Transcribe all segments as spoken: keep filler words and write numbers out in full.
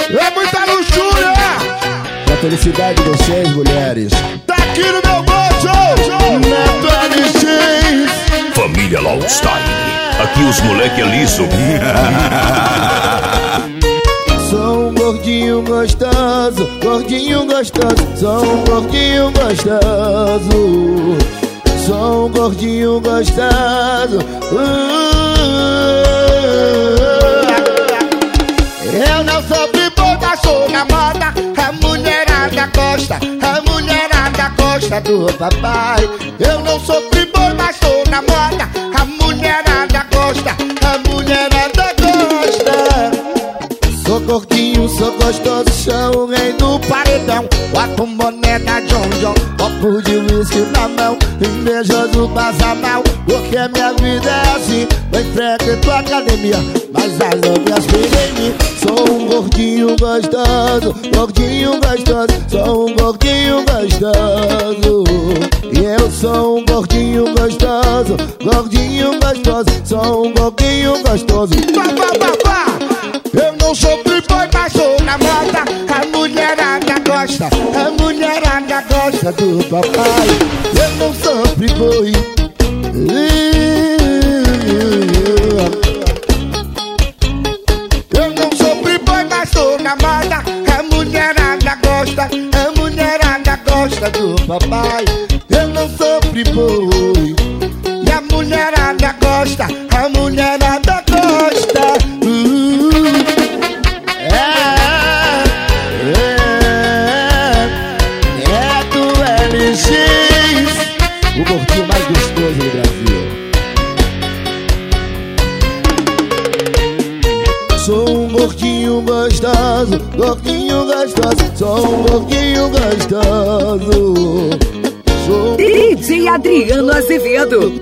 É muita luxúria. Pra felicidade de vocês, mulheres. Tá aqui no meu bolso, Neto L X. Família Loudstyle. Aqui os moleque é liso. Sou um gordinho gostoso, gordinho gostoso. Sou um gordinho gostoso. Sou um gordinho gostoso. uh, Eu não sou pipoca, sou na moda. A mulherada gosta, a mulherada gosta do papai. Eu não sou pipoca, sou na moda. A mulherada gosta, a mulherada gosta. Sou gordinho, sou gostoso, sou o rei do paredão. Bota um boné da John John, Copo de whisky na mão, invejoso passa mal. Porque minha vida é assim, não enfrento a academia, mas as novias ficam em mim. Sou um gordinho gostoso, gordinho gostoso. Sou um gordinho gostoso. E eu sou um gordinho gostoso, gordinho gostoso. Sou um gordinho gostoso. Pá, pá, pá, pá. Eu não sou playboy, mas sou na moda. A mulherada gosta, a mulherada gosta do papai. Eu não sou playboy. Eu não sou playboy, mas sou na moda. A mulherada gosta, a mulherada gosta do papai. Eu não sou playboy. E a mulherada gosta, a mulherada gosta. uh. O gordinho mais gostoso do Brasil. Sou um gordinho gostoso, gordinho gostoso. Sou um gordinho gostoso. Sou um D J Adriano Azevedo.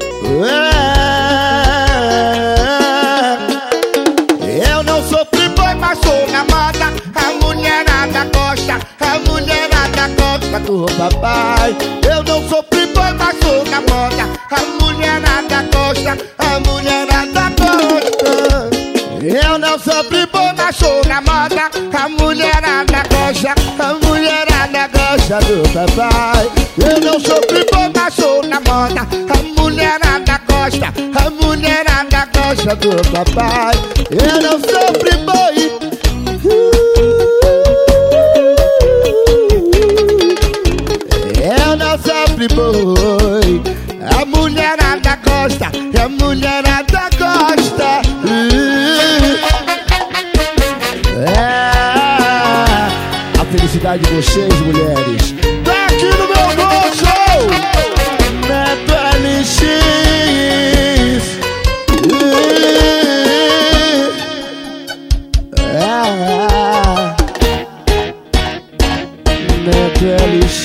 É. Eu não sou playboy, mas sou na moda. A mulherada gosta, a mulherada gosta do papai. Eu não sou playboy, mas sou na moda. A mulherada gosta, a mulherada gosta. Eu não sou playboy, mas sou na moda. A mulherada gosta, a mulherada gosta do papai. Eu não sou playboy, mas sou na moda. A mulherada gosta, a mulherada gosta do papai. Eu não sou playboy. Eu não sou playboy. A mulherada gosta, a mulherada gosta. É a felicidade de vocês, mulheres. Tá aqui no meu bolso, Neto L X. É Neto L X.